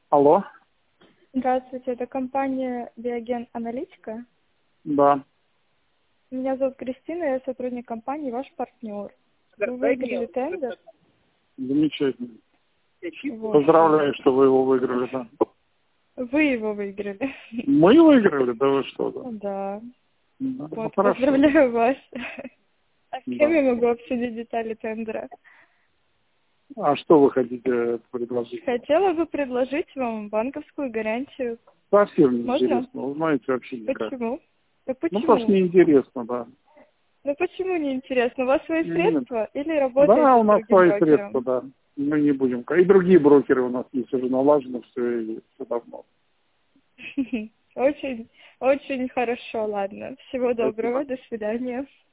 Алло. Здравствуйте, это компания Биоген Аналитика. Да. Меня зовут Кристина, я сотрудник компании, ваш партнер. Вы выиграли тендер. Замечательно. Вот. Поздравляю, что вы его выиграли, да. Вы его выиграли. Мы выиграли? Да вы что, да? Да. Да. Вот, Ну, хорошо. поздравляю вас. А с Да. кем я могу обсудить детали тендера? А что вы хотите предложить? Хотела бы предложить вам банковскую гарантию. Совсем не Можно? интересно. Вы знаете, вообще никак. Почему? Да Ну, просто почему? неинтересно, да. Ну почему не интересно? У вас свои Нет. средства или работаете Да, у с нас другим свои брокером? средства, да. Мы не будем. И другие брокеры у нас есть уже налажено все и все давно. Очень, очень хорошо, ладно. Всего доброго, Спасибо. до свидания.